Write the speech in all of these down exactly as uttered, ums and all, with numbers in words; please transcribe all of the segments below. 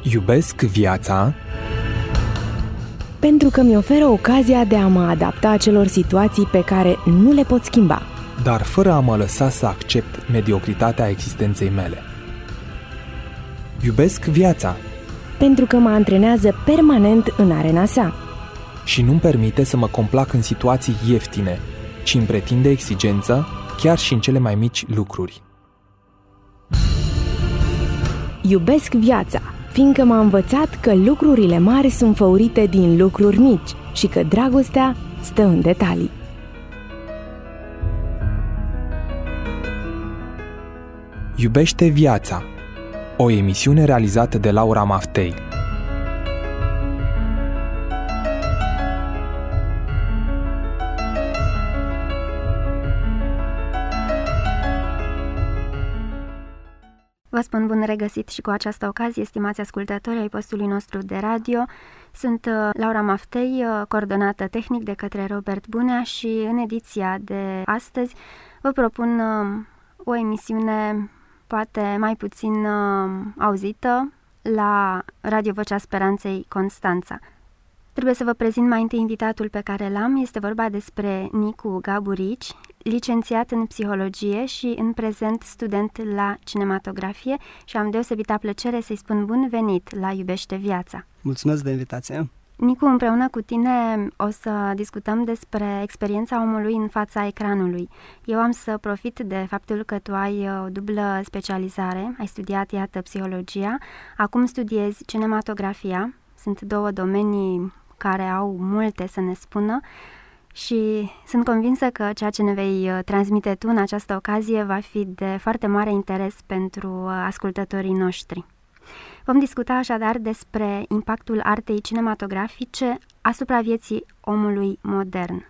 Iubesc viața pentru că mi oferă ocazia de a mă adapta acelor situații pe care nu le pot schimba, dar fără a mă lăsa să accept mediocritatea existenței mele. Iubesc viața pentru că mă antrenează permanent în arena sa și nu-mi permite să mă complac în situații ieftine, ci îmi pretinde exigență chiar și în cele mai mici lucruri. Iubesc viața, fiindcă m-a învățat că lucrurile mari sunt făurite din lucruri mici și că dragostea stă în detalii. Iubește viața, o emisiune realizată de Laura Maftei. Vă spun bun regăsit și cu această ocazie, stimați ascultători ai postului nostru de radio. Sunt Laura Maftei, coordonată tehnic de către Robert Bunea și în ediția de astăzi vă propun o emisiune poate mai puțin auzită la Radio Vocea Speranței Constanța. Trebuie să vă prezint mai întâi invitatul pe care l-am. Este vorba despre Nicu Gaburici, licențiat în psihologie și în prezent student la cinematografie și am deosebită plăcere să-i spun bun venit la Iubește Viața. Mulțumesc de invitație! Nicu, împreună cu tine o să discutăm despre experiența omului în fața ecranului. Eu am să profit de faptul că tu ai o dublă specializare, ai studiat, iată, psihologia, acum studiezi cinematografia. Sunt două domenii care au multe să ne spună și sunt convinsă că ceea ce ne vei transmite tu în această ocazie va fi de foarte mare interes pentru ascultătorii noștri. Vom discuta așadar despre impactul artei cinematografice asupra vieții omului modern.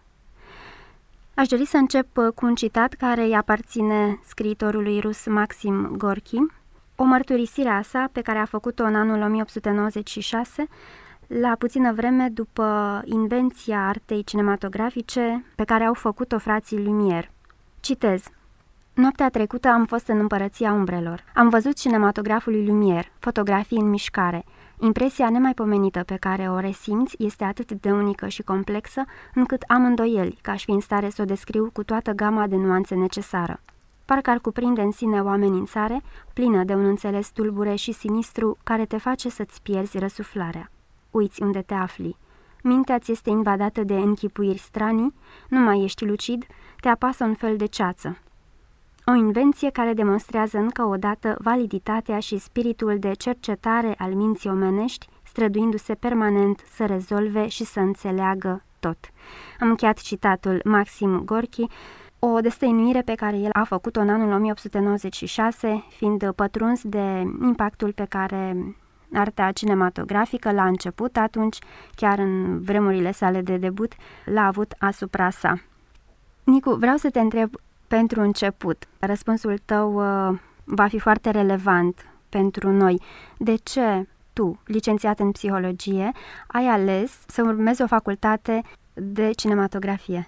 Aș dori să încep cu un citat care îi aparține scriitorului rus Maxim Gorki, o mărturisire a sa pe care a făcut-o în anul o mie opt sute nouăzeci și șase, la puțină vreme după invenția artei cinematografice pe care au făcut-o frații Lumière. Citez: "Noaptea trecută am fost în împărăția umbrelor. Am văzut cinematograful lui Lumière, fotografii în mișcare. Impresia nemaipomenită pe care o resimți este atât de unică și complexă, încât am îndoieli că aș fi în stare să o descriu cu toată gama de nuanțe necesară. Parcă ar cuprinde în sine o amenințare, plină de un înțeles tulbure și sinistru, care te face să-ți pierzi răsuflarea. Uiți unde te afli. Mintea ți este invadată de închipuiri stranii, nu mai ești lucid, te apasă un fel de ceață. O invenție care demonstrează încă o dată validitatea și spiritul de cercetare al minții omenești, străduindu-se permanent să rezolve și să înțeleagă tot." Am încheiat citatul Maxim Gorki, o destăinuire pe care el a făcut-o în anul o mie opt sute nouăzeci și șase, fiind pătruns de impactul pe care arta cinematografică la început, atunci, chiar în vremurile sale de debut, l-a avut asupra sa. Nicu, vreau să te întreb pentru început. Răspunsul tău uh, va fi foarte relevant pentru noi. De ce tu, licențiat în psihologie, ai ales să urmezi o facultate de cinematografie?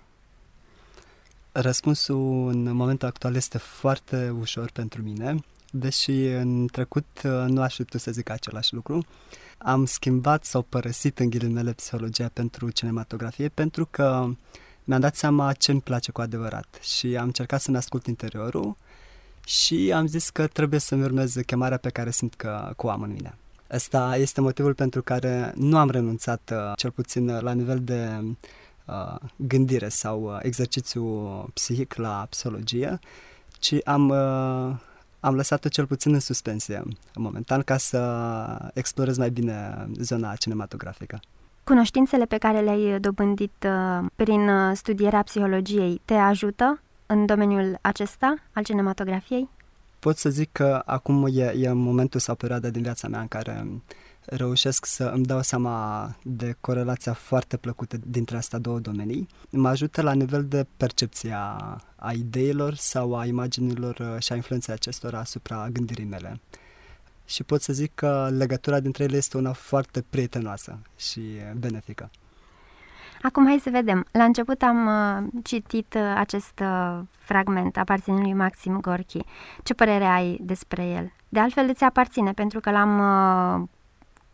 Răspunsul în momentul actual este foarte ușor pentru mine, deși în trecut nu aș fi putut să zic același lucru. Am schimbat sau părăsit în ghilimele psihologia pentru cinematografie pentru că mi-am dat seama ce îmi place cu adevărat și am încercat să-mi ascult interiorul și am zis că trebuie să-mi urmez chemarea pe care simt că, că o am în mine. Ăsta este motivul pentru care nu am renunțat, cel puțin la nivel de uh, gândire sau uh, exercițiu psihic la psihologie, ci am, uh, am lăsat-o cel puțin în suspensie momentan ca să explorez mai bine zona cinematografică. Cunoștințele pe care le-ai dobândit uh, prin studierea psihologiei te ajută în domeniul acesta al cinematografiei? Pot să zic că acum e, e momentul sau perioada din viața mea în care reușesc să îmi dau seama de corelația foarte plăcută dintre astea două domenii. Mă ajută la nivel de percepție a, a ideilor sau a imaginilor și a influenței acestora asupra gândirii mele. Și pot să zic că legătura dintre ele este una foarte prietenoasă și benefică. Acum hai să vedem. La început am uh, citit uh, acest uh, fragment aparținând lui Maxim Gorki. Ce părere ai despre el? De altfel îți aparține, pentru că l-am uh,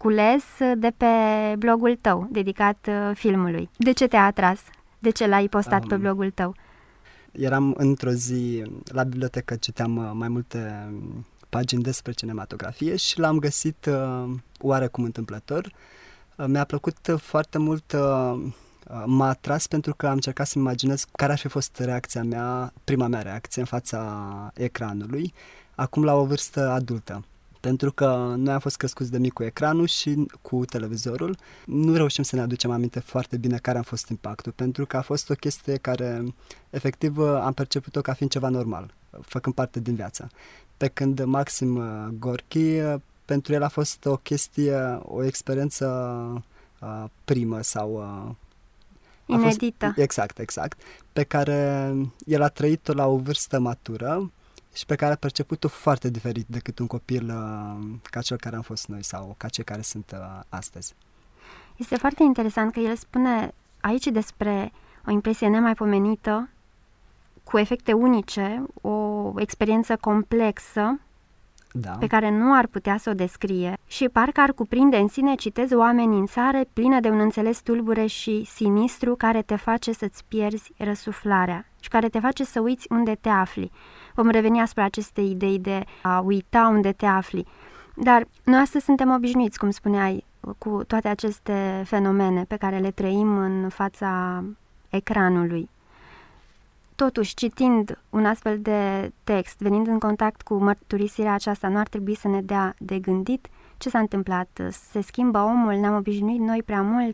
cules de pe blogul tău, dedicat filmului. De ce te-a atras? De ce l-ai postat um, pe blogul tău? Eram într-o zi la bibliotecă, citeam mai multe pagini despre cinematografie și l-am găsit uh, oarecum întâmplător. Uh, mi-a plăcut foarte mult, uh, m-a atras pentru că am încercat să-mi imaginez care ar fi fost reacția mea, prima mea reacție în fața ecranului, acum la o vârstă adultă. Pentru că noi am fost crescuți de mic cu ecranul și cu televizorul, nu reușim să ne aducem aminte foarte bine care a fost impactul, pentru că a fost o chestie care, efectiv, am perceput-o ca fiind ceva normal, făcând parte din viață. Pe când Maxim Gorki, pentru el a fost o chestie, o experiență uh, primă sau... Uh, inedită. Fost, exact, exact. Pe care el a trăit-o la o vârstă matură și pe care a perceput-o foarte diferit decât un copil uh, ca cel care am fost noi sau ca cei care sunt uh, astăzi. Este foarte interesant că el spune aici despre o impresie nemaipomenită, cu efecte unice, o experiență complexă, da, pe care nu ar putea să o descrie și parcă ar cuprinde în sine, citez, o amenințare plină de un înțeles tulbure și sinistru care te face să-ți pierzi răsuflarea și care te face să uiți unde te afli. Vom reveni asupra acestei idei de a uita unde te afli. Dar noi astăzi suntem obișnuiți, cum spuneai, cu toate aceste fenomene pe care le trăim în fața ecranului. Totuși, citind un astfel de text, venind în contact cu mărturisirea aceasta, nu ar trebui să ne dea de gândit? Ce s-a întâmplat? Se schimbă omul? Ne-am obișnuit noi prea mult?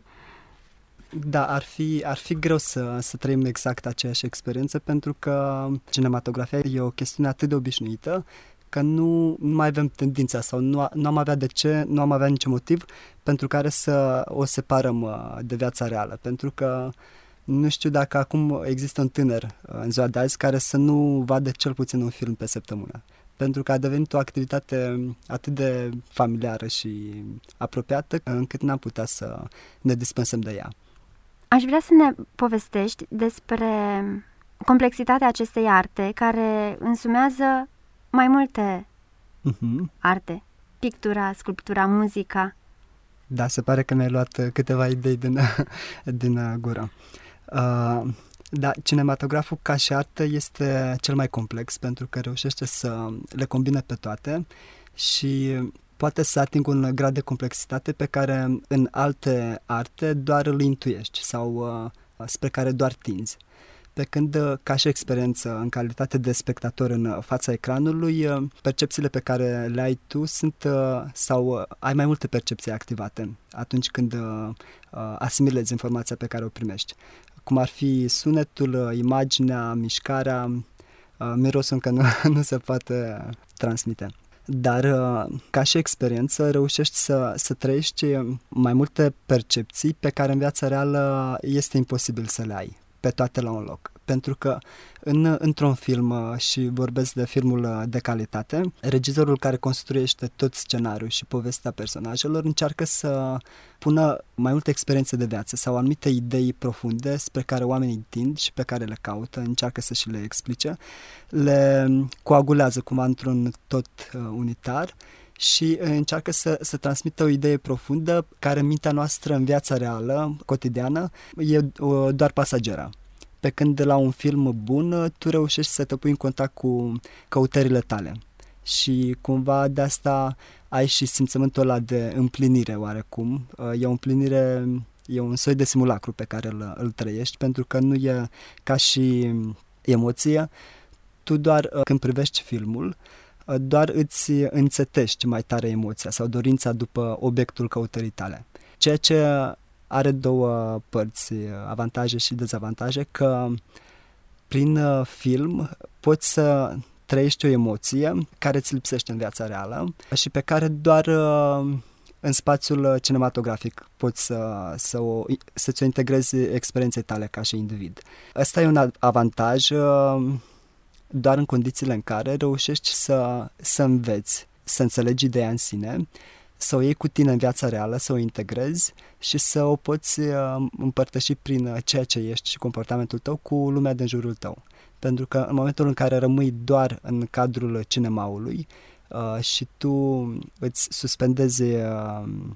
Da, ar fi, ar fi greu să, să trăim exact aceeași experiență, pentru că cinematografia e o chestiune atât de obișnuită că nu, nu mai avem tendința sau nu, nu am avea de ce, nu am avea niciun motiv pentru care să o separăm de viața reală, pentru că nu știu dacă acum există un tânăr în ziua de azi care să nu vadă cel puțin un film pe săptămână, pentru că a devenit o activitate atât de familiară și apropiată încât n-am putea să ne dispensăm de ea. Aș vrea să ne povestești despre complexitatea acestei arte care însumează mai multe uh-huh. arte. Pictura, sculptura, muzica. Da, se pare că mi-ai luat câteva idei din, din gură. Uh, da, cinematograful ca și artă este cel mai complex pentru că reușește să le combine pe toate și poate să atingă un grad de complexitate pe care în alte arte doar îl intuiești sau uh, spre care doar tinzi. Pe când, uh, ca și experiență, în calitate de spectator în fața ecranului, uh, percepțiile pe care le ai tu sunt, uh, sau uh, ai mai multe percepții activate atunci când uh, uh, asimilezi informația pe care o primești. Cum ar fi sunetul, uh, imaginea, mișcarea, uh, mirosul încă nu, nu se poate transmite. Dar, ca și experiență, reușești să, să trăiești mai multe percepții pe care în viața reală este imposibil să le ai, pe toate la un loc. Pentru că în, într-un film, și vorbesc de filmul de calitate, regizorul care construiește tot scenariul și povestea personajelor încearcă să pună mai multe experiențe de viață sau anumite idei profunde spre care oamenii tind și pe care le caută, încearcă să și le explice, le coagulează cumva într-un tot unitar și încearcă să, să transmită o idee profundă care în mintea noastră, în viața reală, cotidiană, e doar pasageră. Pe când la un film bun, tu reușești să te pui în contact cu căutările tale. Și cumva de asta ai și simțământul ăla de împlinire oarecum. E o împlinire, e un soi de simulacru pe care îl, îl trăiești, pentru că nu e ca și emoție. Tu doar când privești filmul, doar îți înțetești mai tare emoția sau dorința după obiectul căutării tale. Ceea ce are două părți, avantaje și dezavantaje, că prin film poți să trăiești o emoție care îți lipsește în viața reală și pe care doar în spațiul cinematografic poți să, să o, să-ți o integrezi experienței tale ca și individ. Ăsta e un avantaj doar în condițiile în care reușești să, să înveți, să înțelegi ideea în sine, să o iei cu tine în viața reală, să o integrezi și să o poți împărtăși prin ceea ce ești și comportamentul tău cu lumea din jurul tău. Pentru că în momentul în care rămâi doar în cadrul cinemaului uh, și tu îți suspendezi uh,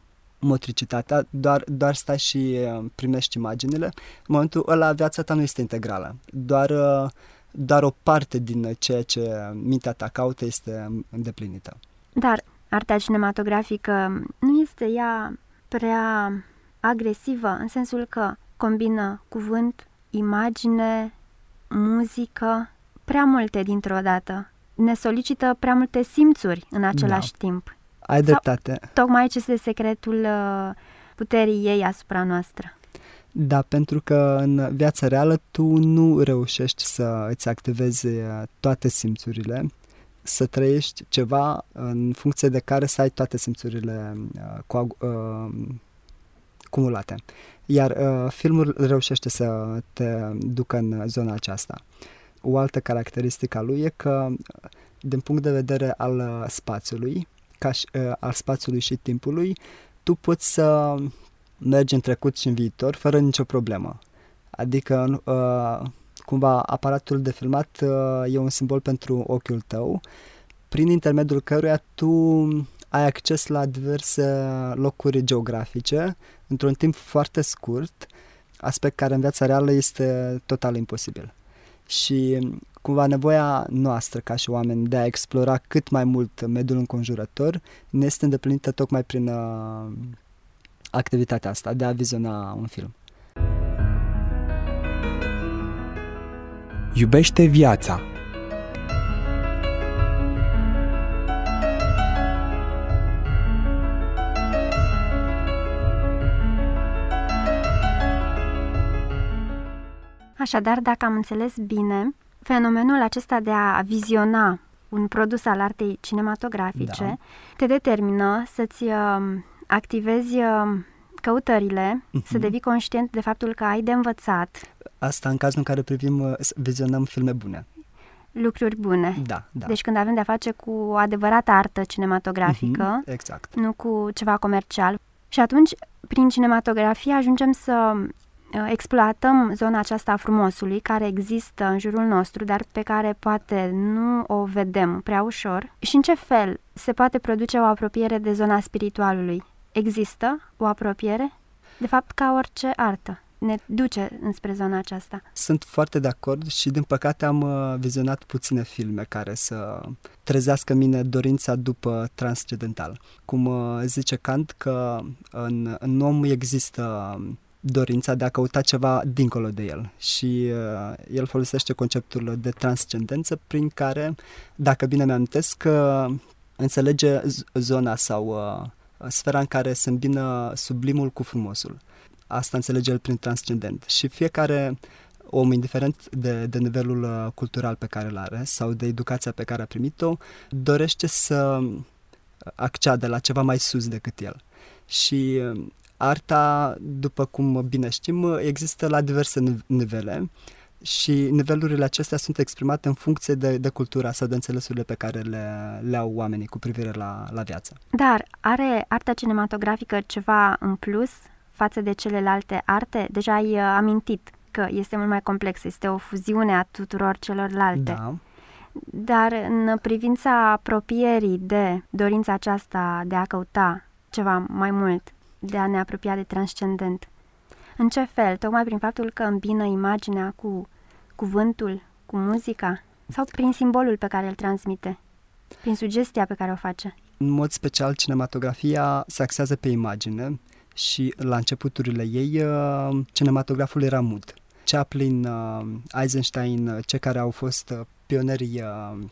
motricitatea, doar, doar stai și primești imaginile. În momentul ăla viața ta nu este integrală, doar, doar o parte din ceea ce mintea ta caută este îndeplinită. Dar arta cinematografică nu este ea prea agresivă, în sensul că combină cuvânt, imagine, muzică, prea multe dintr-o dată. Ne solicită prea multe simțuri în același da. timp. Ai dreptate. Sau, tocmai aici este secretul puterii ei asupra noastră. Da, pentru că în viața reală tu nu reușești să îți activezi toate simțurile, să trăiești ceva în funcție de care să ai toate simțurile uh, coag- uh, cumulate. Iar uh, filmul reușește să te ducă în zona aceasta. O altă caracteristică a lui e că, din punct de vedere al spațiului, ca și, uh, al spațiului și timpului, tu poți să mergi în trecut și în viitor fără nicio problemă. Adică, uh, cumva, aparatul de filmat uh, e un simbol pentru ochiul tău, prin intermediul căruia tu ai acces la diverse locuri geografice într-un timp foarte scurt, aspect care în viața reală este total imposibil. Și cumva nevoia noastră ca și oameni de a explora cât mai mult mediul înconjurător ne este îndeplinită tocmai prin uh, activitatea asta de a viziona un film. Iubește viața. Așadar, dacă am înțeles bine, fenomenul acesta de a viziona un produs al artei cinematografice da. te determină să-ți uh, activezi uh, căutările, uh-huh. să devii conștient de faptul că ai de învățat. Asta în cazul în care privim, vizionăm filme bune. Lucruri bune. Da, da. Deci când avem de-a face cu o adevărată artă cinematografică, uh-huh. exact. Nu cu ceva comercial. Și atunci, prin cinematografie, ajungem să exploatăm zona aceasta a frumosului care există în jurul nostru, dar pe care poate nu o vedem prea ușor. Și în ce fel se poate produce o apropiere de zona spiritualului? Există o apropiere? De fapt, ca orice artă, ne duce înspre zona aceasta. Sunt foarte de acord și din păcate am vizionat puține filme care să trezească în mine dorința după transcendental. Cum zice Kant că în, în om există dorința de a căuta ceva dincolo de el și uh, el folosește conceptul de transcendență prin care, dacă bine mi-amintesc, uh, înțelege z- zona sau uh, sfera în care se îmbină sublimul cu frumosul. Asta înțelege el prin transcendent și fiecare om, indiferent de, de nivelul uh, cultural pe care îl are sau de educația pe care a primit-o, dorește să acceadă la ceva mai sus decât el. Și uh, arta, după cum bine știm, există la diverse nivele și nivelurile acestea sunt exprimate în funcție de, de cultura sau de înțelesurile pe care le, le au oamenii cu privire la, la viață. Dar are arta cinematografică ceva în plus față de celelalte arte? Deja ai amintit că este mult mai complex, este o fuziune a tuturor celorlalte. Da. Dar în privința apropierii de dorința aceasta de a căuta ceva mai mult, de a ne apropia de transcendent. În ce fel? Tocmai prin faptul că îmbină imaginea cu cuvântul, cu muzica? Sau prin simbolul pe care îl transmite? Prin sugestia pe care o face? În mod special, cinematografia se axează pe imagine și la începuturile ei cinematograful era mut. Chaplin, Eisenstein, cei care au fost pionerii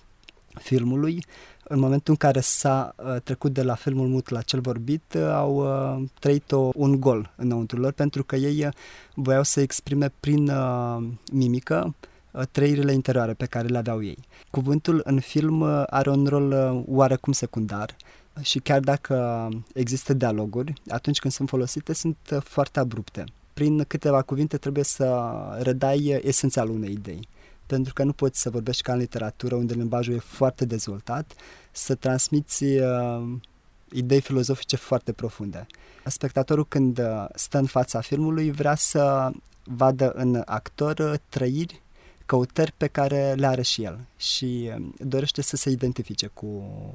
filmului, în momentul în care s-a uh, trecut de la filmul mut la cel vorbit, uh, au uh, trăit o, un gol înăuntru lor, pentru că ei uh, voiau să exprime prin uh, mimică uh, trăirile interioare pe care le aveau ei. Cuvântul în film uh, are un rol uh, oarecum secundar și chiar dacă există dialoguri, atunci când sunt folosite, sunt uh, foarte abrupte. Prin câteva cuvinte trebuie să redai esențialul unei idei. Pentru că nu poți să vorbești ca în literatură, unde limbajul e foarte dezvoltat, să transmiți uh, idei filozofice foarte profunde. Spectatorul, când uh, stă în fața filmului, vrea să vadă în actor uh, trăiri, căutări pe care le are și el și uh, dorește să se identifice cu,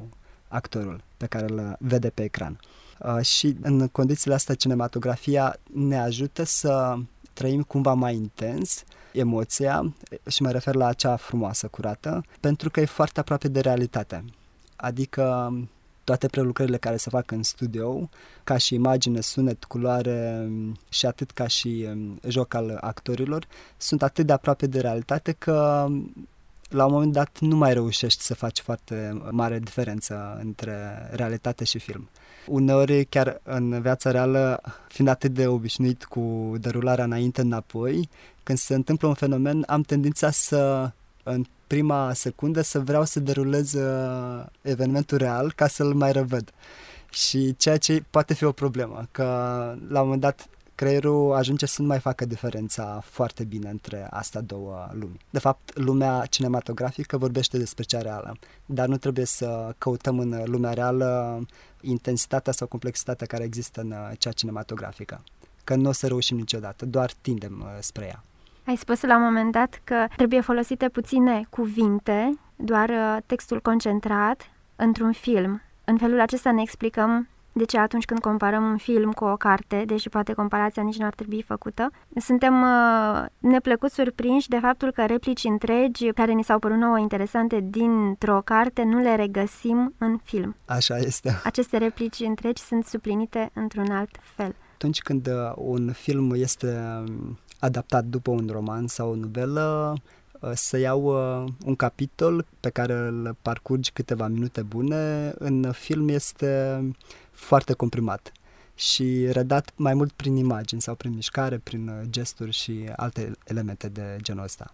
actorul pe care îl vede pe ecran. Uh, și în condițiile astea cinematografia ne ajută să trăim cumva mai intens emoția, și mă refer la acea frumoasă, curată, pentru că e foarte aproape de realitate. Adică toate prelucrările care se fac în studio, ca și imagine, sunet, culoare și atât ca și joc al actorilor, sunt atât de aproape de realitate că la un moment dat nu mai reușești să faci foarte mare diferență între realitate și film. Uneori, chiar în viața reală, fiind atât de obișnuit cu derularea înainte-înapoi, când se întâmplă un fenomen, am tendința să, în prima secundă, să vreau să derulez uh, evenimentul real ca să-l mai revăd. Și ceea ce poate fi o problemă, că la un moment dat creierul ajunge să nu mai facă diferența foarte bine între astea două lumi. De fapt, lumea cinematografică vorbește despre cea reală, dar nu trebuie să căutăm în lumea reală intensitatea sau complexitatea care există în cea cinematografică, că nu o să reușim niciodată, doar tindem spre ea. Ai spus la un moment dat că trebuie folosite puține cuvinte, doar textul concentrat într-un film. În felul acesta ne explicăm de ce atunci când comparăm un film cu o carte, deși poate comparația nici nu ar trebui făcută, suntem uh, neplăcut surprinși de faptul că replici întregi care ni s-au părut nouă interesante dintr-o carte nu le regăsim în film. Așa este. Aceste replici întregi sunt suplinite într-un alt fel. Atunci când un film este adaptat după un roman sau o novelă, să iau un capitol pe care îl parcurgi câteva minute bune, în film este foarte comprimat și redat mai mult prin imagini sau prin mișcare, prin gesturi și alte elemente de genul ăsta.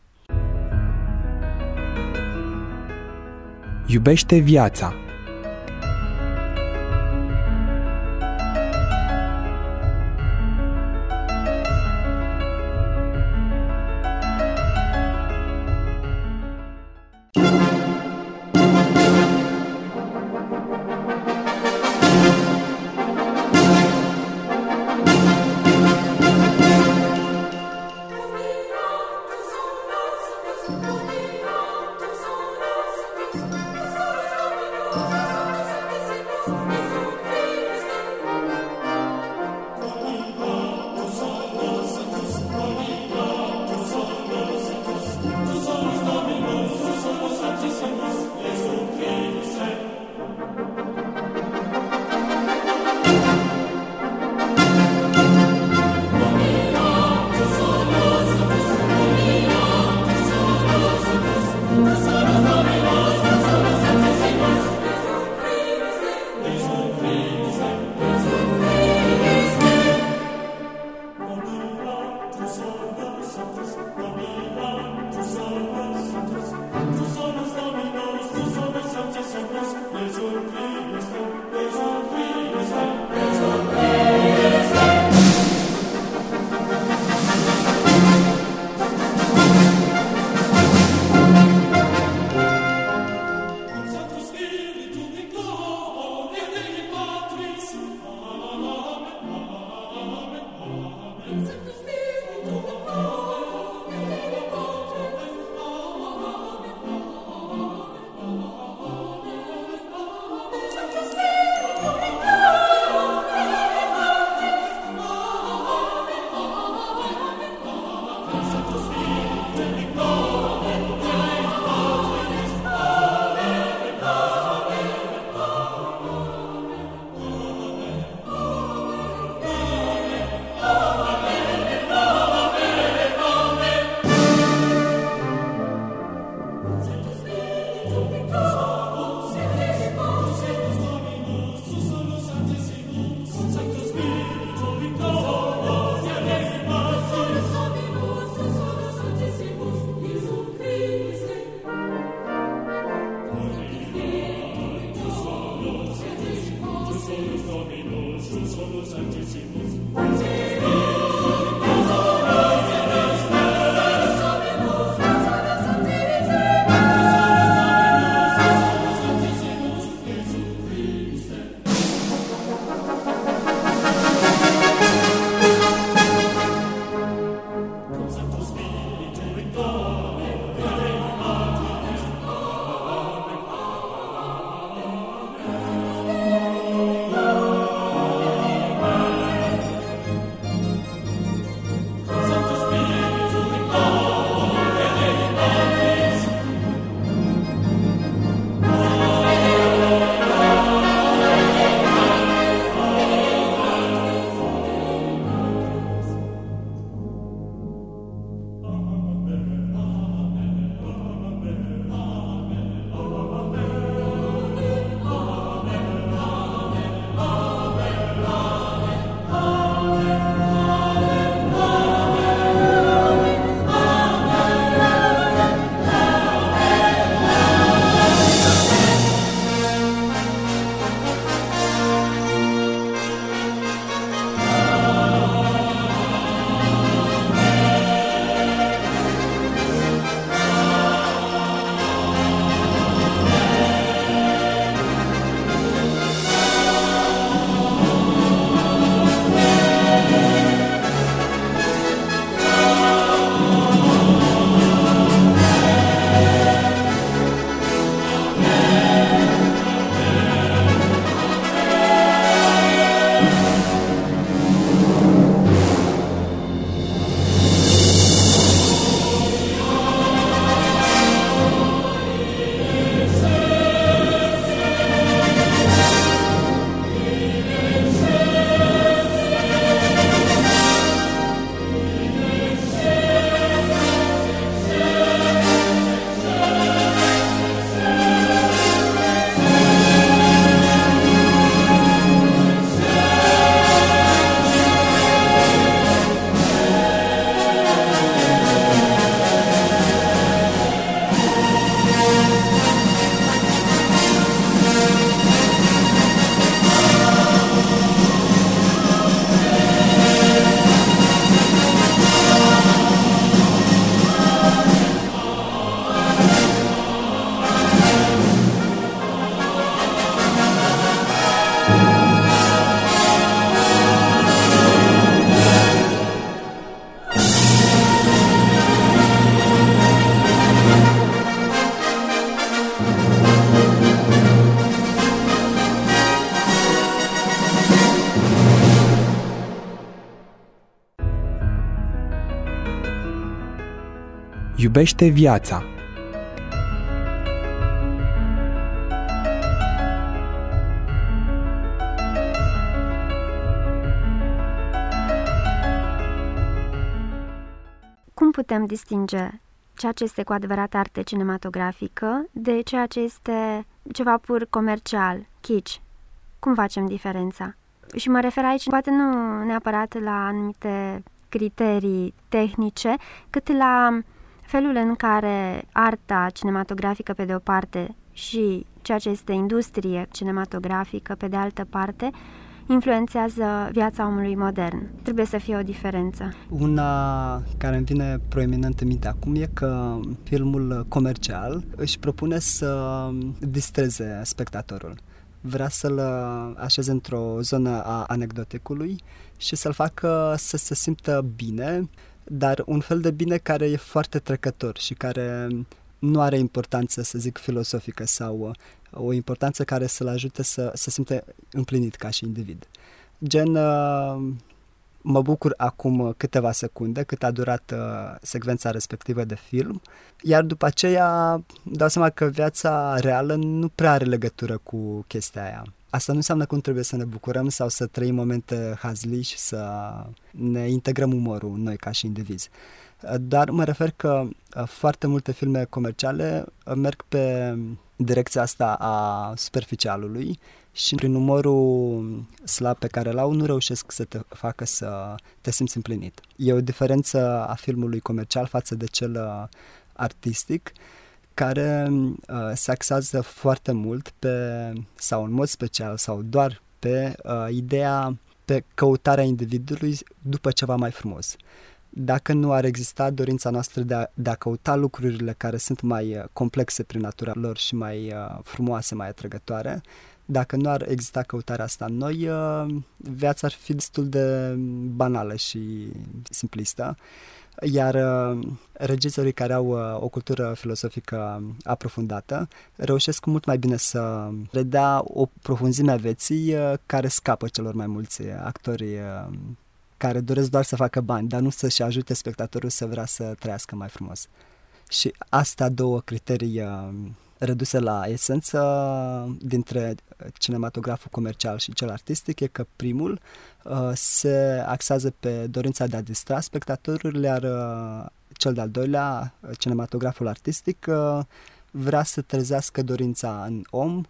Iubește viața. Iubește viața. Cum putem distinge ceea ce este cu adevărat artă cinematografică de ceea ce este ceva pur comercial, kitsch? Cum facem diferența? Și mă refer aici poate nu neapărat la anumite criterii tehnice, cât la felul în care arta cinematografică pe de o parte și ceea ce este industrie cinematografică pe de altă parte influențează viața omului modern. Trebuie să fie o diferență. Una care îmi vine proeminent în minte acum e că filmul comercial își propune să distreze spectatorul. Vrea să-l așeze într-o zonă a anecdoticului și să-l facă să se simtă bine, dar un fel de bine care e foarte trecător și care nu are importanță, să zic, filosofică sau o importanță care să-l ajute să se simte împlinit ca și individ. Gen, mă bucur acum câteva secunde cât a durat secvența respectivă de film, iar după aceea dau seama că viața reală nu prea are legătură cu chestia aia. Asta nu înseamnă că nu trebuie să ne bucurăm sau să trăim momente hazli și să ne integrăm umorul noi ca și indivizi. Dar mă refer că foarte multe filme comerciale merg pe direcția asta a superficialului și prin umorul slab pe care l-au nu reușesc să te facă să te simți împlinit. E o diferență a filmului comercial față de cel artistic, care uh, se axează foarte mult pe, sau în mod special, sau doar pe uh, ideea, pe căutarea individului după ceva mai frumos. Dacă nu ar exista dorința noastră de a, de a căuta lucrurile care sunt mai uh, complexe prin natura lor și mai uh, frumoase, mai atrăgătoare, dacă nu ar exista căutarea asta în noi, uh, viața ar fi destul de banală și simplistă. Iar uh, regizorii care au uh, o cultură filosofică aprofundată reușesc mult mai bine să redea o profunzime a vieții uh, care scapă celor mai mulți actori uh, care doresc doar să facă bani, dar nu să-și ajute spectatorul să vrea să trăiască mai frumos. Și astea două criterii uh, reduse la esență dintre cinematograful comercial și cel artistic e că primul uh, se axează pe dorința de a distra spectatorul, iar uh, cel de-al doilea, cinematograful artistic, uh, vrea să trezească dorința în om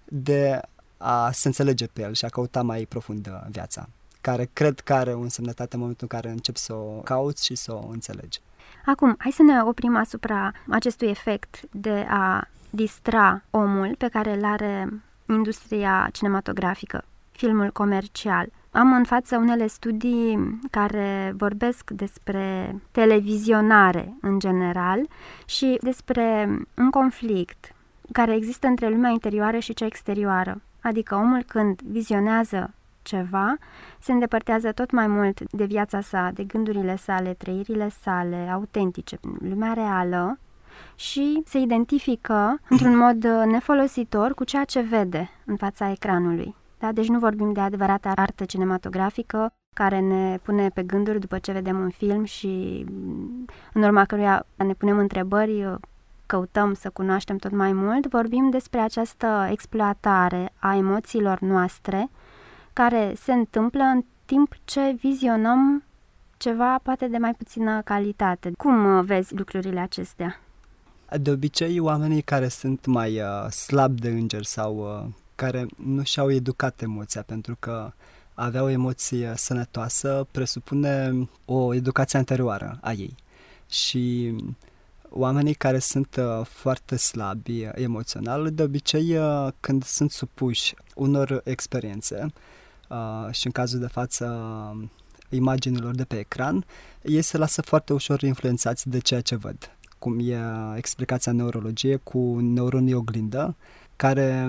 de a se înțelege pe el și a căuta mai profund viața, care cred că are o însemnătate în momentul în care începi să o cauți și să o înțelegi. Acum, hai să ne oprim asupra acestui efect de a distra omul pe care îl are industria cinematografică, filmul comercial. Am în față unele studii care vorbesc despre televizionare în general și despre un conflict care există între lumea interioară și cea exterioară. Adică omul când vizionează ceva, se îndepărtează tot mai mult de viața sa, de gândurile sale, trăirile sale autentice, lumea reală, și se identifică într-un mod nefolositor cu ceea ce vede în fața ecranului. Da? Deci nu vorbim de adevărată artă cinematografică care ne pune pe gânduri după ce vedem un film și în urma căruia ne punem întrebări, căutăm să cunoaștem tot mai mult. Vorbim despre această exploatare a emoțiilor noastre care se întâmplă în timp ce vizionăm ceva poate de mai puțină calitate. Cum vezi lucrurile acestea? De obicei, oamenii care sunt mai uh, slabi de înger sau uh, care nu și-au educat emoția pentru că avea o emoție sănătoasă presupune o educație anterioară a ei. Și oamenii care sunt uh, foarte slabi emoțional, de obicei uh, când sunt supuși unor experiențe uh, și în cazul de față uh, imaginilor de pe ecran, ei se lasă foarte ușor influențați de ceea ce văd. Cum e explicația în neurologie cu neuronii oglindă, care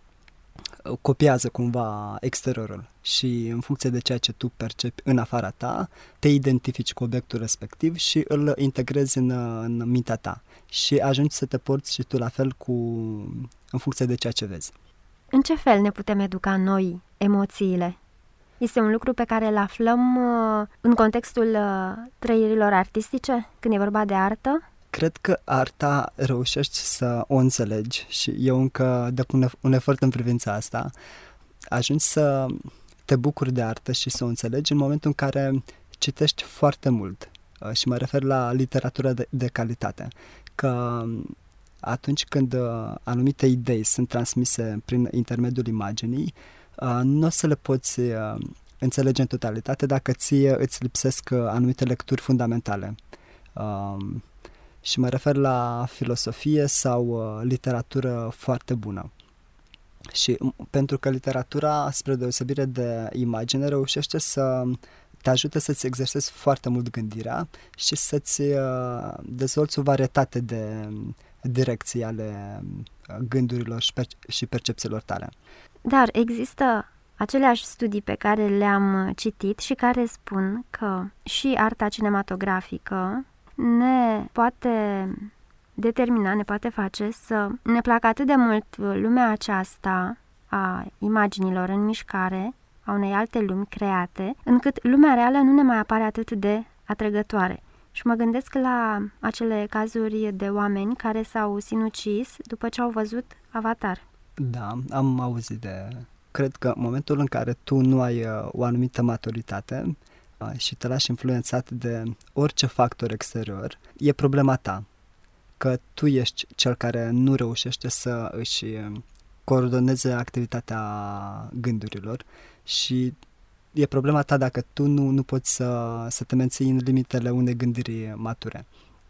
copiază cumva exteriorul și în funcție de ceea ce tu percepi în afara ta, te identifici cu obiectul respectiv și îl integrezi în, în mintea ta și ajungi să te porți și tu la fel cu, în funcție de ceea ce vezi. În ce fel ne putem educa noi emoțiile? Este un lucru pe care îl aflăm în contextul trăirilor artistice, când e vorba de artă? Cred că arta reușești să o înțelegi și eu încă depun un efort în privința asta. Ajungi să te bucuri de artă și să o înțelegi în momentul în care citești foarte mult. Și mă refer la literatură de, de calitate. Că atunci când anumite idei sunt transmise prin intermediul imaginii, nu o să le poți înțelege în totalitate dacă ție îți lipsesc anumite lecturi fundamentale. Și mă refer la filosofie sau literatură foarte bună. Și pentru că literatura, spre deosebire de imagine, reușește să te ajute să-ți exersezi foarte mult gândirea și să-ți dezvolți o varietate de direcții ale gândurilor și, perce- și percepțiilor tale. Dar există aceleași studii pe care le-am citit și care spun că și arta cinematografică ne poate determina, ne poate face să ne placă atât de mult lumea aceasta a imaginilor în mișcare, a unei alte lumi create, încât lumea reală nu ne mai apare atât de atrăgătoare. Și mă gândesc la acele cazuri de oameni care s-au sinucis după ce au văzut Avatar. Da, am auzit de... Cred că în momentul în care tu nu ai o anumită maturitate și te lași influențat de orice factor exterior, e problema ta. Că tu ești cel care nu reușește să își coordoneze activitatea gândurilor și e problema ta dacă tu nu, nu poți să, să te menții în limitele unei gândiri mature.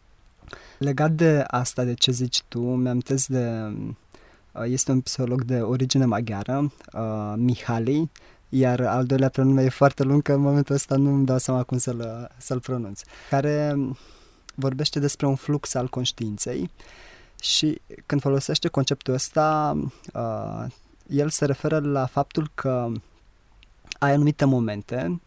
Legat de asta, de ce zici tu, mi-amintesc de... Este un psiholog de origine maghiară, uh, Mihaly, iar al doilea prenume e foarte lung, că în momentul ăsta nu îmi dau seama cum să-l, să-l pronunț, care vorbește despre un flux al conștiinței și când folosește conceptul ăsta, uh, el se referă la faptul că ai anumite momente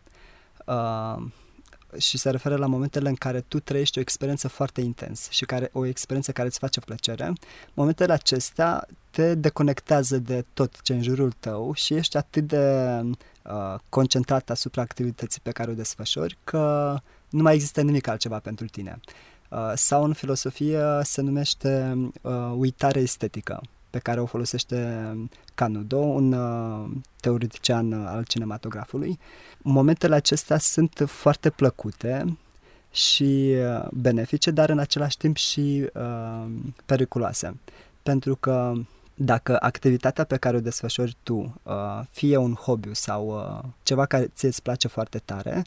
uh, și se referă la momentele în care tu trăiești o experiență foarte intensă și care, o experiență care îți face plăcere. Momentele acestea te deconectează de tot ce în jurul tău și ești atât de uh, concentrat asupra activității pe care o desfășori că nu mai există nimic altceva pentru tine. Uh, sau în filosofie se numește uh, uitare estetică, pe care o folosește Canudo, un uh, teoretician al cinematografului. Momentele acestea sunt foarte plăcute și uh, benefice, dar în același timp și uh, periculoase. Pentru că dacă activitatea pe care o desfășori tu, uh, fie un hobby sau uh, ceva care ție îți place foarte tare,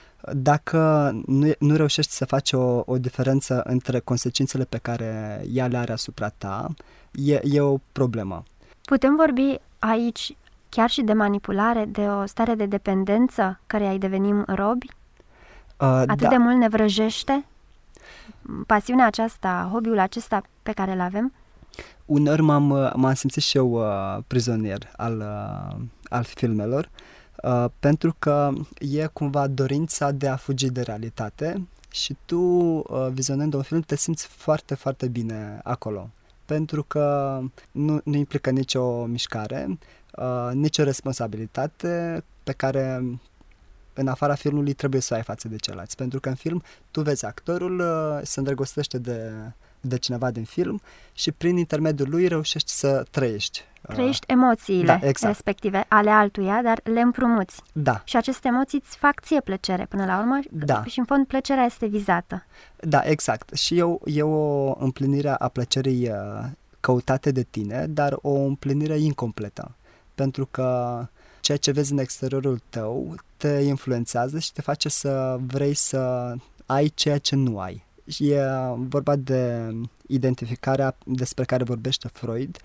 dacă nu, nu reușești să faci o, o diferență între consecințele pe care ea le are asupra ta, e, e o problemă. Putem vorbi aici chiar și de manipulare, de o stare de dependență care ai devenim robi? Uh, Atât da. de mult ne vrăjește pasiunea aceasta, hobby-ul acesta pe care îl avem? Uneori m-am, m-am simțit și eu uh, prizonier al, uh, al filmelor, uh, pentru că e cumva dorința de a fugi de realitate și tu, uh, vizionând un film, te simți foarte, foarte bine acolo. Pentru că nu, nu implică nicio mișcare, uh, nicio responsabilitate pe care în afara filmului trebuie să o ai față de ceilalți. Pentru că în film tu vezi actorul, uh, se îndrăgostește de, de cineva din film și prin intermediul lui reușești să trăiești. Trăiești emoțiile da, exact. respective ale altuia, dar le împrumuți. Da. Și aceste emoții îți fac ție plăcere până la urmă Da. și în fond plăcerea este vizată. Da, exact. Și eu, e o împlinire a plăcerii căutate de tine, dar o împlinire incompletă. Pentru că ceea ce vezi în exteriorul tău te influențează și te face să vrei să ai ceea ce nu ai. Și e vorba de identificarea despre care vorbește Freud,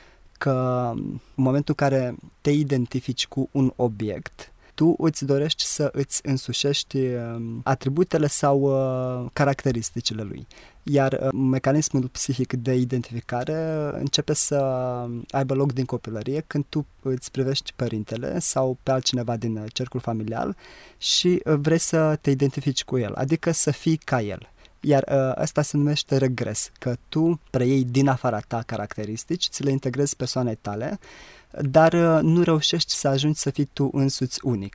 că în momentul în care te identifici cu un obiect, tu îți dorești să îți însușești atributele sau caracteristicile lui. Iar mecanismul psihic de identificare începe să aibă loc din copilărie, când tu îți privești părintele sau pe altcineva din cercul familial și vrei să te identifici cu el, adică să fii ca el. Iar ăsta se numește regres, că tu preiei din afara ta caracteristici, ți le integrezi persoanei tale, dar nu reușești să ajungi să fii tu însuți unic.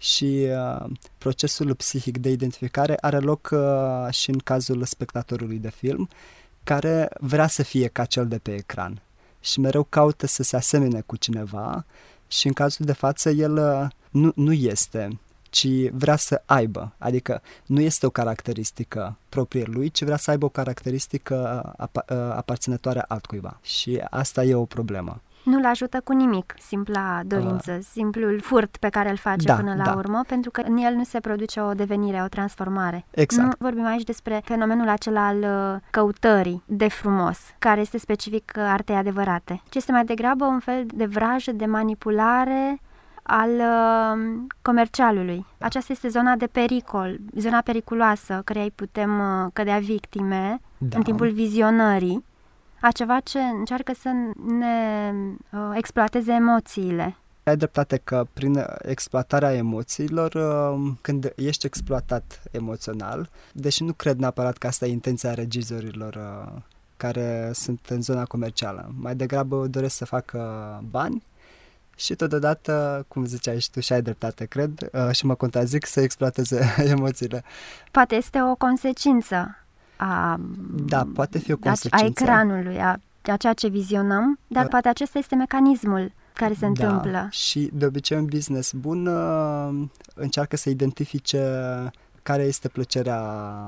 și uh, procesul psihic de identificare are loc uh, și în cazul spectatorului de film, care vrea să fie ca cel de pe ecran și mereu caută să se asemene cu cineva și în cazul de față el uh, nu, nu este, ci vrea să aibă, adică nu este o caracteristică proprie lui, ci vrea să aibă o caracteristică ap- aparținătoare altcuiva și asta e o problemă. Nu-l ajută cu nimic, simpla dorință, uh, simplul furt pe care îl face da, până la da. urmă, pentru că în el nu se produce o devenire, o transformare. Exact. Nu vorbim aici despre fenomenul acela al căutării de frumos, care este specific artei adevărate, ci este mai degrabă un fel de vrajă, de manipulare al uh, comercialului. Aceasta este zona de pericol, zona periculoasă, căreia îi putem uh, cădea victime da. în timpul vizionării, a ceva ce încearcă să ne uh, exploateze emoțiile. Ai dreptate că prin exploatarea emoțiilor, uh, când ești exploatat emoțional, deși nu cred neapărat că asta e intenția regizorilor uh, care sunt în zona comercială, mai degrabă doresc să facă bani și totodată, cum ziceai și tu și ai dreptate, cred, uh, și mă contrazic, să exploateze emoțiile. Poate este o consecință a, da, poate fi o consecință a ecranului, a, a ceea ce vizionăm, dar uh, poate acesta este mecanismul care se da, întâmplă. Și de obicei un business bun uh, încearcă să identifice care este plăcerea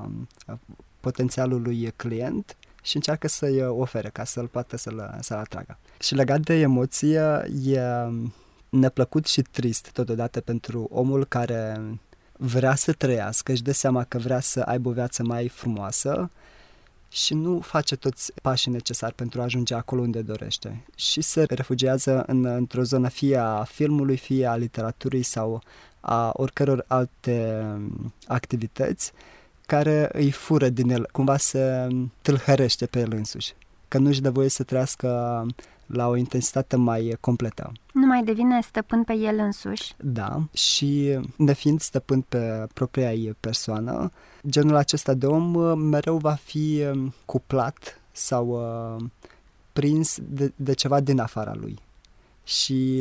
potențialului client și încearcă să-i ofere ca să-l poată să-l, să-l atragă. Și legat de emoție, e neplăcut și trist totodată pentru omul care vrea să trăiască, își dă seama că vrea să aibă o viață mai frumoasă și nu face toți pașii necesari pentru a ajunge acolo unde dorește și se refugiază în, într-o zonă fie a filmului, fie a literaturii sau a oricăror alte activități care îi fură din el, cumva se tâlhărește pe el însuși, că nu-și dă voie să trăiască la o intensitate mai completă. Nu mai devine stăpân pe el însuși. Da, și nefiind stăpân pe propria ei persoană, genul acesta de om mereu va fi cuplat sau uh, prins de, de ceva din afara lui. Și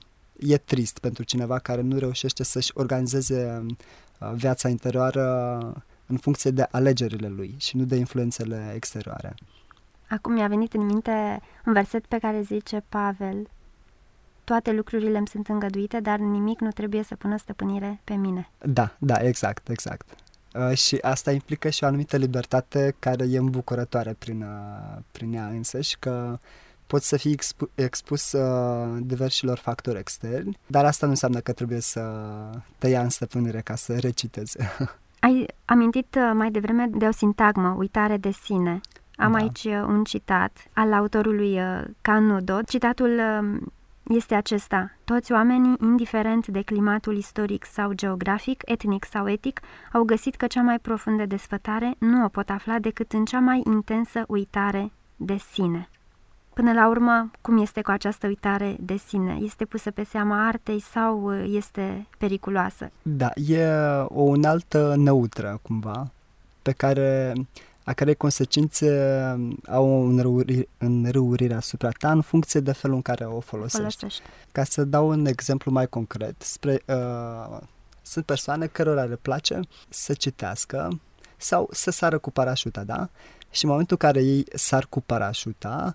e trist pentru cineva care nu reușește să-și organizeze uh, viața interioară în funcție de alegerile lui și nu de influențele exterioare. Acum mi-a venit în minte un verset pe care zice Pavel: toate lucrurile îmi sunt îngăduite, dar nimic nu trebuie să pună stăpânire pe mine. Da, da, exact, exact. Uh, și asta implică și o anumită libertate care e îmbucurătoare prin, uh, prin ea însăși, că poți să fii expu- expus uh, diversilor factori externi, dar asta nu înseamnă că trebuie să te ia în stăpânire ca să recitezi. Ai amintit uh, mai devreme de o sintagmă, uitare de sine. Am da. aici uh, un citat al autorului uh, Canudo. Citatul uh, este acesta: toți oamenii, indiferent de climatul istoric sau geografic, etnic sau etic, au găsit că cea mai profundă desfătare nu o pot afla decât în cea mai intensă uitare de sine. Până la urmă, cum este cu această uitare de sine? Este pusă pe seama artei sau este periculoasă? Da, e o unealtă neutră, cumva, pe care, a cărei consecințe au o înrăurire, înrăurire asupra ta în funcție de felul în care o folosești. folosești. Ca să dau un exemplu mai concret, spre, uh, sunt persoane cărora le place să citească sau să sară cu parașuta, da? Și în momentul în care ei sar cu parașuta,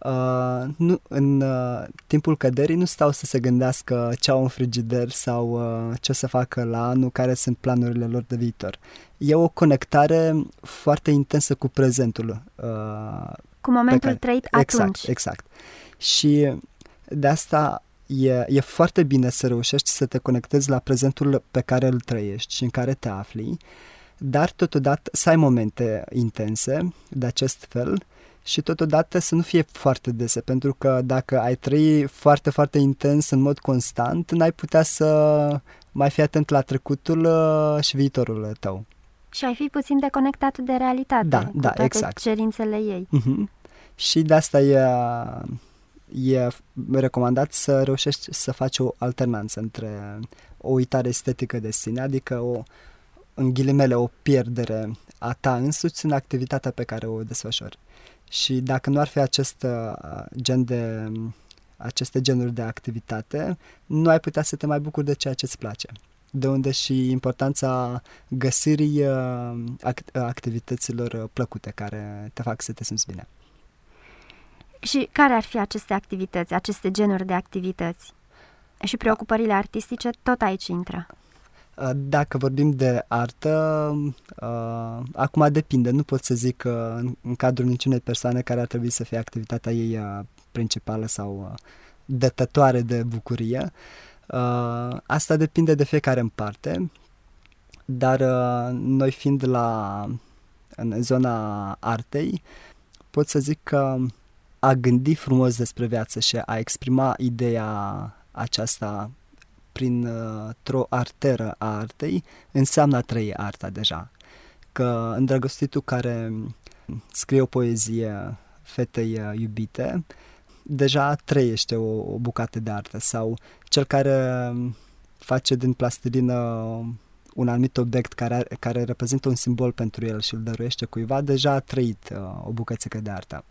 Uh, nu, în uh, timpul căderii nu stau să se gândească ce au în frigider sau uh, ce o să facă la anul, care sunt planurile lor de viitor. E o conectare foarte intensă cu prezentul. Uh, cu momentul care... trăit exact, atunci. Exact. Și de asta e, e foarte bine să reușești să te conectezi la prezentul pe care îl trăiești și în care te afli, dar totodată să ai momente intense de acest fel și totodată să nu fie foarte dese, pentru că dacă ai trăi foarte, foarte intens în mod constant, n-ai putea să mai fii atent la trecutul și viitorul tău. Și ai fi puțin deconectat de realitate, da, cu da, toate exact. cerințele ei. Uh-huh. Și de asta e, e recomandat să reușești să faci o alternanță între o uitare estetică de sine, adică o, în ghilimele, o pierdere a ta însuți în activitatea pe care o desfășori. Și dacă nu ar fi acest uh, gen de, aceste genuri de activitate, nu ai putea să te mai bucuri de ceea ce îți place. De unde și importanța găsirii activităților plăcute care te fac să te simți bine. Și care ar fi aceste activități, aceste genuri de activități? Și preocupările artistice tot aici intră. Dacă vorbim de artă, acum depinde. Nu pot să zic în cadrul niciunei persoane care ar trebui să fie activitatea ei principală sau dătătoare de bucurie. Asta depinde de fiecare în parte, dar noi fiind la, în zona artei, pot să zic că a gândi frumos despre viață și a exprima ideea aceasta printr-o arteră a artei înseamnă a trăi arta deja. Că îndrăgostitul care scrie o poezie fetei iubite deja trăiește o, o bucată de artă, sau cel care face din plastilină un anumit obiect care, are, care reprezintă un simbol pentru el și îl dăruiește cuiva, deja a trăit uh, o bucățică de artă.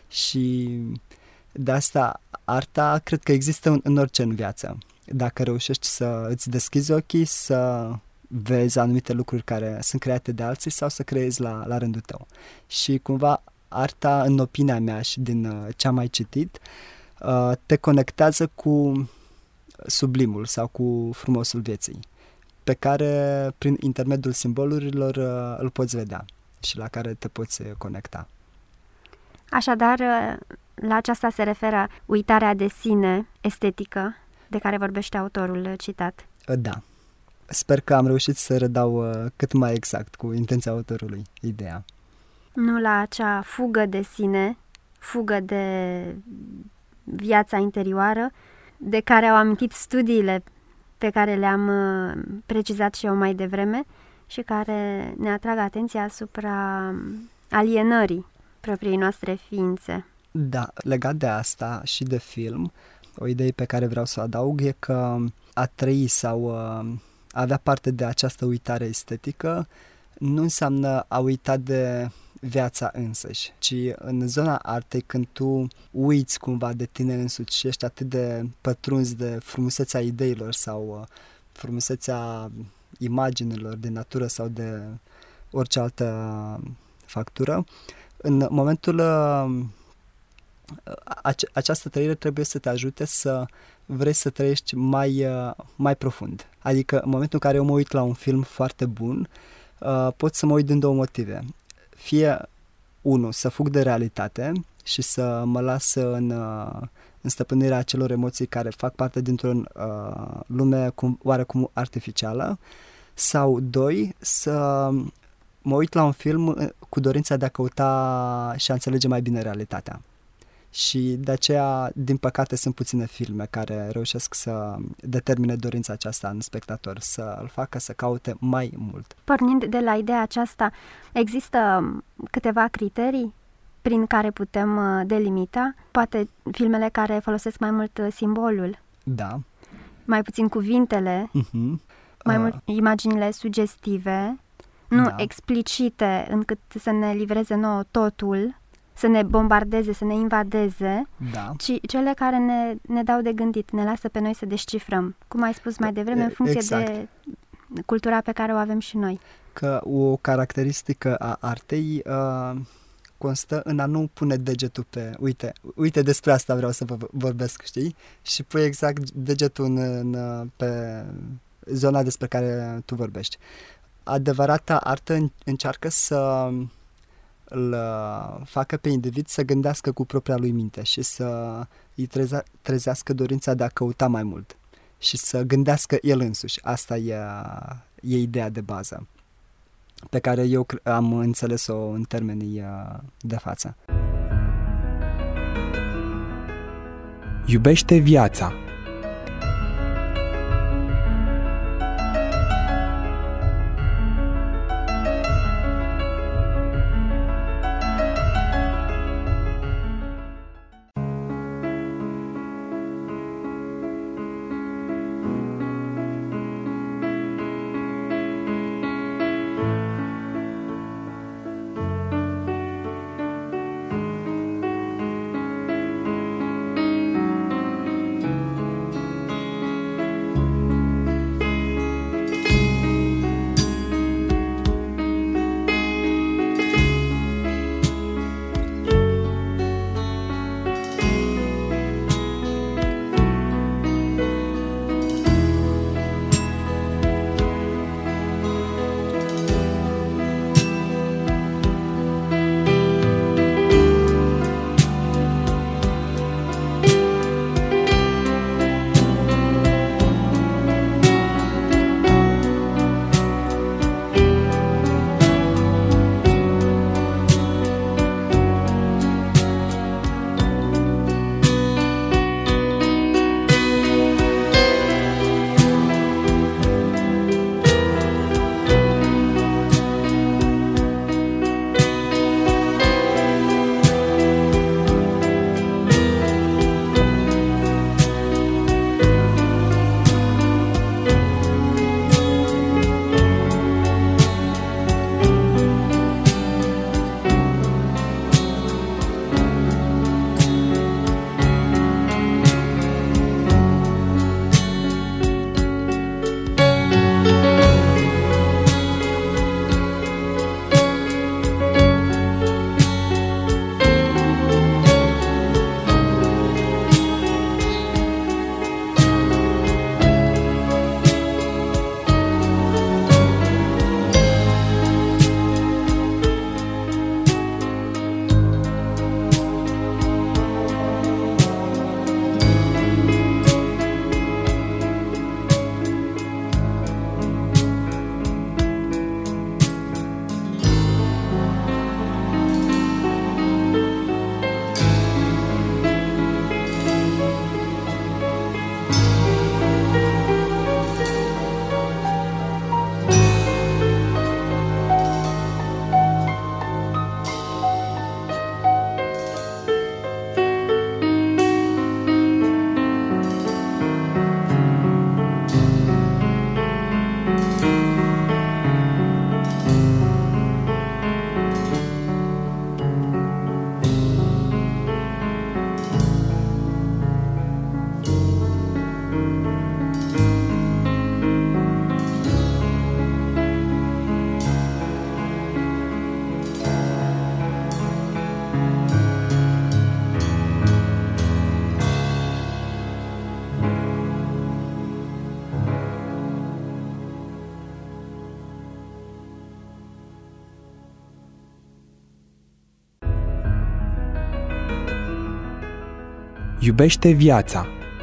Și de asta arta cred că există în, în orice în viață. Dacă reușești să îți deschizi ochii, să vezi anumite lucruri care sunt create de alții sau să creezi la, la rândul tău. Și cumva arta, în opinia mea și din uh, ce am mai citit, uh, te conectează cu sublimul sau cu frumosul vieții, pe care prin intermediul simbolurilor uh, îl poți vedea și la care te poți conecta. Așadar, la aceasta se referă uitarea de sine estetică de care vorbește autorul citat. Da. Sper că am reușit să redau cât mai exact cu intenția autorului ideea. Nu la acea fugă de sine, fugă de viața interioară, de care au amintit studiile pe care le-am precizat și eu mai devreme și care ne atrag atenția asupra alienării propriei noastre ființe. Da, legat de asta și de film, o idee pe care vreau să o adaug e că a trăi sau a avea parte de această uitare estetică nu înseamnă a uita de viața însăși, ci în zona artei, când tu uiți cumva de tine însuți și ești atât de pătruns de frumusețea ideilor sau frumusețea imaginilor de natură sau de orice altă factură, în momentul ace- această trăire trebuie să te ajute să vrei să trăiești mai, mai profund. Adică în momentul în care eu mă uit la un film foarte bun, pot să mă uit din două motive. Fie, unu, să fug de realitate și să mă las în, în stăpânirea acelor emoții care fac parte dintr-o uh, lume cum, oarecum artificială, sau, doi, să mă uit la un film cu dorința de a căuta și a înțelege mai bine realitatea. Și de aceea, din păcate, sunt puține filme care reușesc să determine dorința aceasta în spectator, să îl facă să caute mai mult. Pornind de la ideea aceasta, există câteva criterii prin care putem delimita? Poate filmele care folosesc mai mult simbolul? Da. Mai puțin cuvintele? Uh-huh. Mai uh. mult imaginile sugestive? Nu Da. explicite încât să ne livreze nouă totul, să ne bombardeze, să ne invadeze, Da. ci cele care ne, ne dau de gândit, ne lasă pe noi să descifrăm, cum ai spus mai devreme, în funcție exact. de cultura pe care o avem și noi. Că o caracteristică a artei uh, constă în a nu pune degetul pe... Uite, uite despre asta vreau să vă vorbesc, știi? Și pui exact degetul în, în, pe zona despre care tu vorbești. Adevărata artă încearcă să îl facă pe individ să gândească cu propria lui minte și să îi treze- trezească dorința de a căuta mai mult și să gândească el însuși. Asta e, e ideea de bază pe care eu am înțeles-o în termenii de față. Iubește viața. Iubește viața.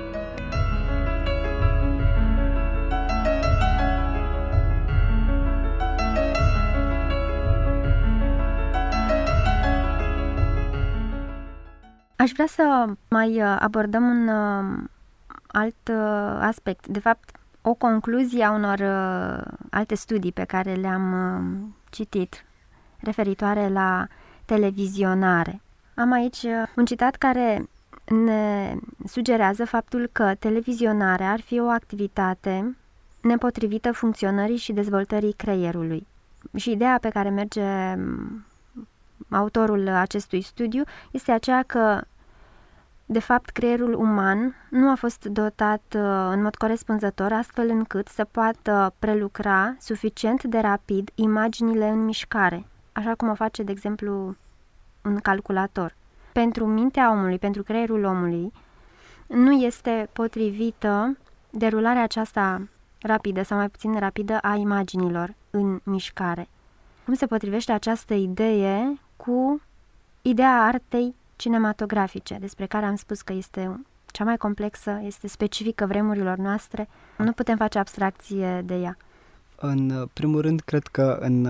Aș vrea să mai abordăm un alt aspect, de fapt o concluzie a unor alte studii pe care le-am citit referitoare la televizionare. Am aici un citat care ne sugerează faptul că televizionarea ar fi o activitate nepotrivită funcționării și dezvoltării creierului. Și ideea pe care merge autorul acestui studiu este aceea că, de fapt, creierul uman nu a fost dotat în mod corespunzător astfel încât să poată prelucra suficient de rapid imaginile în mișcare, așa cum o face, de exemplu, un calculator. Pentru mintea omului, pentru creierul omului, nu este potrivită derularea aceasta rapidă sau mai puțin rapidă a imaginilor în mișcare. Cum se potrivește această idee cu ideea artei cinematografice, despre care am spus că este cea mai complexă, este specifică vremurilor noastre, nu putem face abstracție de ea. În primul rând, cred că în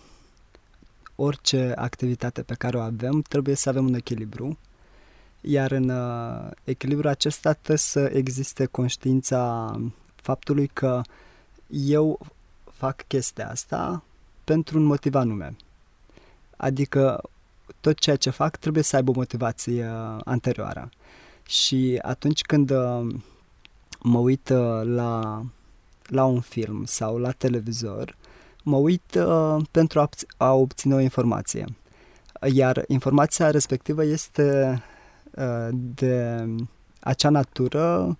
orice activitate pe care o avem, trebuie să avem un echilibru, iar în echilibrul acesta trebuie să existe conștiința faptului că eu fac chestia asta pentru un motiv anume. Adică tot ceea ce fac trebuie să aibă o motivație anterioară. Și atunci când mă uit la, la un film sau la televizor, mă uit pentru a, a obține o informație. Iar informația respectivă este de acea natură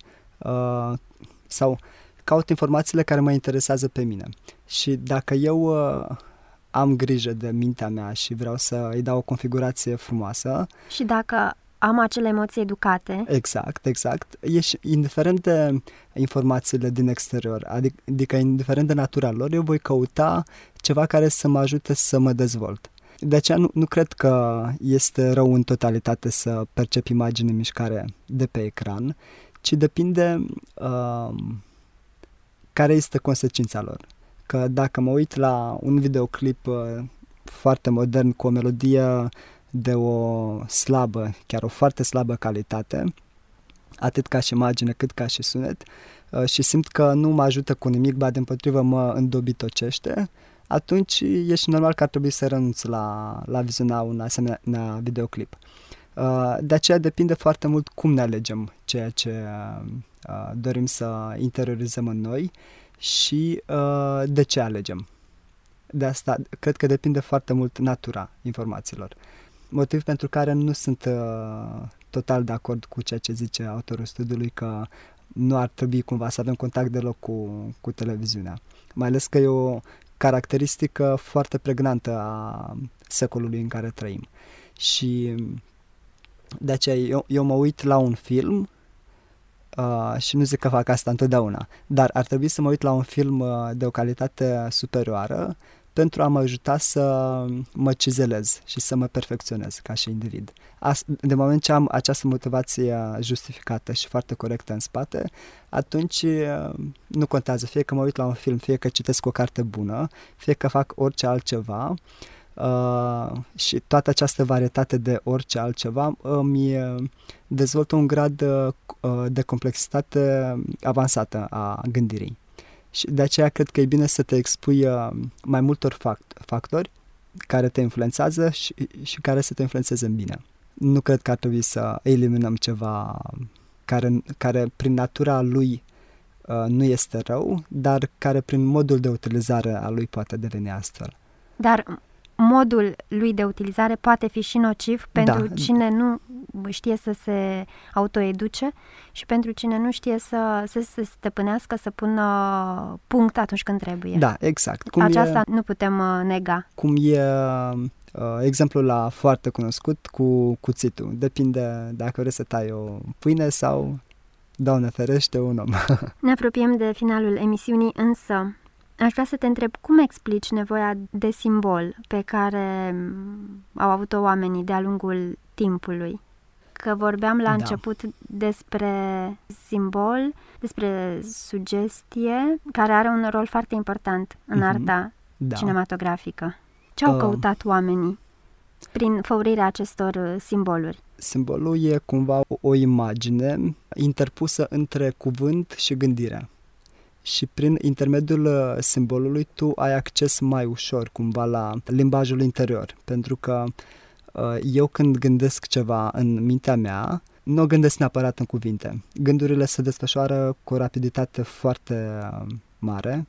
sau caut informațiile care mă interesează pe mine. Și dacă eu am grijă de mintea mea și vreau să îi dau o configurație frumoasă. Și dacă am acele emoții educate. Exact, exact. Ești indiferent de informațiile din exterior, adic- adică indiferent de natura lor, eu voi căuta ceva care să mă ajute să mă dezvolt. De aceea nu, nu cred că este rău în totalitate să percep imagini în mișcare de pe ecran, ci depinde uh, care este consecința lor. Că dacă mă uit la un videoclip uh, foarte modern cu o melodie de o slabă, chiar o foarte slabă calitate, atât ca și imagine cât ca și sunet, uh, și simt că nu mă ajută cu nimic, ba dimpotrivă mă îndobitocește, atunci ești normal că ar trebui să renunț la, la viziona un asemenea videoclip. Uh, de aceea depinde foarte mult cum ne alegem ceea ce uh, dorim să interiorizăm în noi și uh, de ce alegem. De asta cred că depinde foarte mult natura informațiilor. Motiv pentru care nu sunt uh, total de acord cu ceea ce zice autorul studiului, că nu ar trebui cumva să avem contact deloc cu, cu televiziunea. Mai ales că e o caracteristică foarte pregnantă a secolului în care trăim. Și de aceea eu, eu mă uit la un film uh, și nu zic că fac asta întotdeauna, dar ar trebui să mă uit la un film uh, de o calitate superioară pentru a mă ajuta să mă cizelez și să mă perfecționez ca și individ. As, de moment ce am această motivație justificată și foarte corectă în spate, atunci nu contează, fie că mă uit la un film, fie că citesc o carte bună, fie că fac orice altceva, uh, și toată această varietate de orice altceva îmi dezvoltă un grad uh, de complexitate avansată a gândirii. Și de aceea cred că e bine să te expui uh, mai multor fact- factori care te influențează și, și care să te influențeze în bine. Nu cred că ar trebui să eliminăm ceva care, care prin natura lui uh, nu este rău, dar care prin modul de utilizare a lui poate deveni astfel. Dar modul lui de utilizare poate fi și nociv pentru da. cine nu știe să se autoeduce și pentru cine nu știe să, să se stăpânească, să pună punct atunci când trebuie. Da, exact. Cum Aceasta e, nu putem nega. Cum e uh, exemplul la foarte cunoscut cu cuțitul. Depinde dacă vrei să tai o pâine sau, Doamne ferește, un om. Ne apropiem de finalul emisiunii, însă aș vrea să te întreb cum explici nevoia de simbol pe care au avut-o oamenii de-a lungul timpului? că vorbeam la Da. început despre simbol, despre sugestie, care are un rol foarte important în Mhm. arta Da. cinematografică. Ce au Uh. căutat oamenii prin făurirea acestor uh, simboluri? Simbolul e cumva o, o imagine interpusă între cuvânt și gândire. Și prin intermediul uh, simbolului tu ai acces mai ușor cumva la limbajul interior. Pentru că uh, eu când gândesc ceva în mintea mea, nu o gândesc neapărat în cuvinte. Gândurile se desfășoară cu o rapiditate foarte uh, mare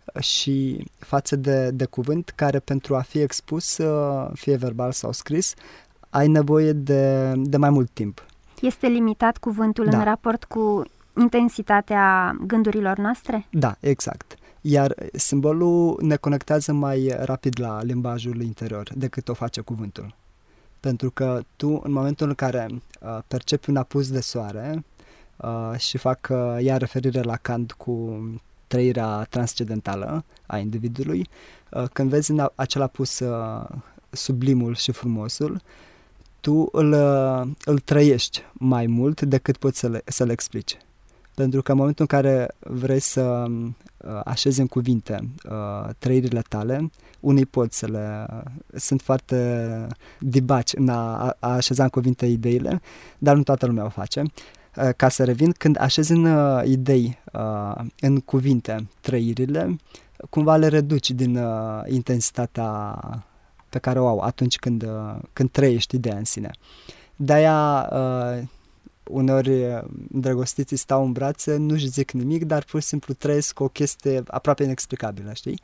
și față de, de cuvânt care pentru a fi expus, uh, fie verbal sau scris, ai nevoie de, de mai mult timp. Este limitat cuvântul Da. în raport cu intensitatea gândurilor noastre? Da, exact. Iar simbolul ne conectează mai rapid la limbajul interior decât o face cuvântul. Pentru că tu, în momentul în care uh, percepi un apus de soare uh, și fac uh, ea referire la Kant cu trăirea transcendentală a individului, uh, când vezi în a- acel apus uh, sublimul și frumosul, tu îl, uh, îl trăiești mai mult decât poți să le, să-l explici. Pentru că în momentul în care vrei să uh, așezi în cuvinte uh, trăirile tale, unii pot să le... sunt foarte dibaci în a, a așeza în cuvinte ideile, dar nu toată lumea o face. Uh, ca să revin, când așezi în uh, idei, uh, în cuvinte trăirile, cumva le reduci din uh, intensitatea pe care o au atunci când, uh, când trăiești ideea în sine. De-aia uh, uneori îndrăgostiții stau în brațe, nu-și zic nimic, dar pur și simplu trăiesc o chestie aproape inexplicabilă, știi?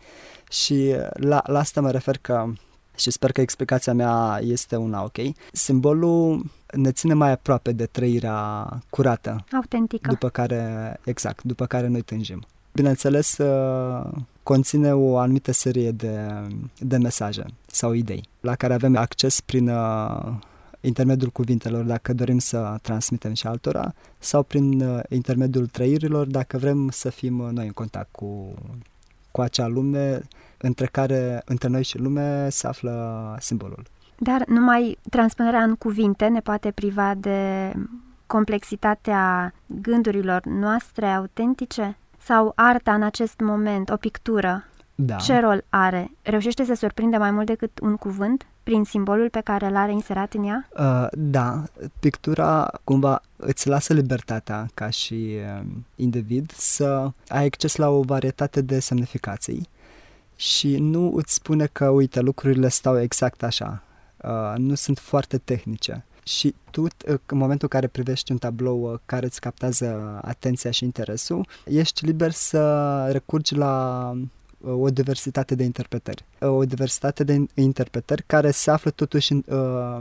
Și la, la asta mă refer că, și sper că explicația mea este una ok, simbolul ne ține mai aproape de trăirea curată, Autentică. după care, exact, după care noi tânjim. Bineînțeles, uh, conține o anumită serie de, de mesaje sau idei la care avem acces prin uh, intermediul cuvintelor dacă dorim să transmitem și altora sau prin uh, intermediul trăirilor dacă vrem să fim uh, noi în contact cu, cu acea lume între care, între noi și lume se află simbolul. Dar numai transpunerea în cuvinte ne poate priva de complexitatea gândurilor noastre autentice? Sau arta în acest moment, o pictură, Da. ce rol are? Reușește să surprinde mai mult decât un cuvânt prin simbolul pe care l-are inserat în ea? Uh, da, pictura cumva îți lasă libertatea ca și uh, individ să ai acces la o varietate de semnificații și nu îți spune că, uite, lucrurile stau exact așa, uh, nu sunt foarte tehnice. Și tu, în momentul în care privești un tablou care îți captează atenția și interesul, ești liber să recurgi la o diversitate de interpretări. O diversitate de interpretări care se află totuși, în,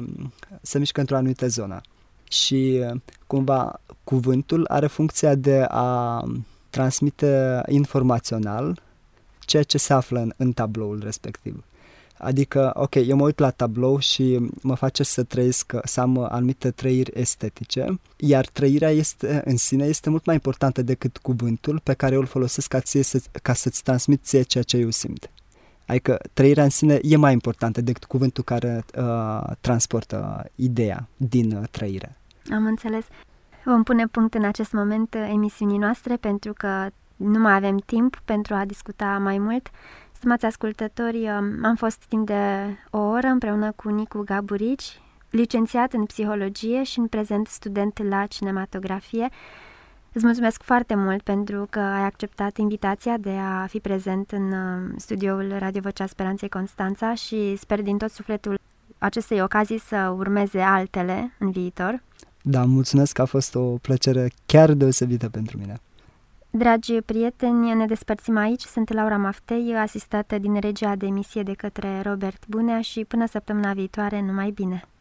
se mișcă într-o anumită zonă. Și cumva cuvântul are funcția de a transmite informațional ceea ce se află în, în tabloul respectiv. Adică, ok, eu mă uit la tablou și mă face să trăiesc, să am anumite trăiri estetice, iar trăirea este, în sine este mult mai importantă decât cuvântul pe care eu îl folosesc ca, ție, să, ca să-ți transmit ție ceea ce eu simt. Adică trăirea în sine e mai importantă decât cuvântul care uh, transportă ideea din uh, trăire. Am înțeles. Vom pune punct în acest moment emisiunii noastre pentru că nu mai avem timp pentru a discuta mai mult. Stimați ascultători, am fost timp de o oră împreună cu Nicu Gaburici, licențiat în psihologie și în prezent student la cinematografie. Îți mulțumesc foarte mult pentru că ai acceptat invitația de a fi prezent în studioul Radio Vocea Speranței Constanța și sper din tot sufletul acestei ocazii să urmeze altele în viitor. Da, mulțumesc, că a fost o plăcere chiar deosebită pentru mine. Dragi prieteni, ne despărțim aici. Sunt Laura Maftei, asistată din regia de emisie de către Robert Bunea și până săptămâna viitoare, numai bine!